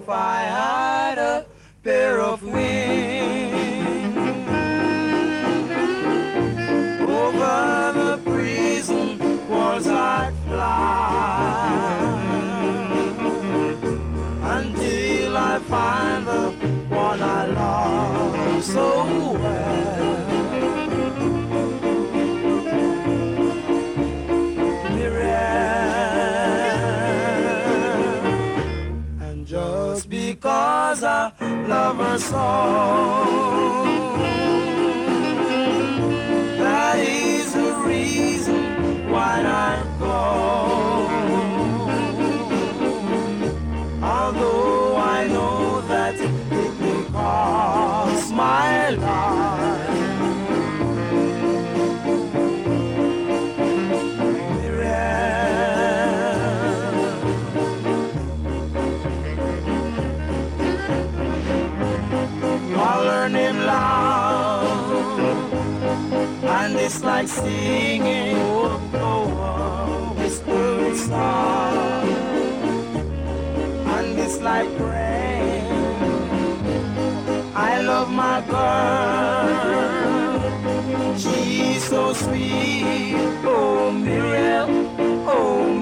if I had a pair of wings over the prison walls I'd fly until I find the one I love so well. Just because I love her so, that is the reason why I go. Although I know that it may cost my life. And it's like singing whispering song, and it's like rain. I love my girl, she's so sweet. Oh Muriel, oh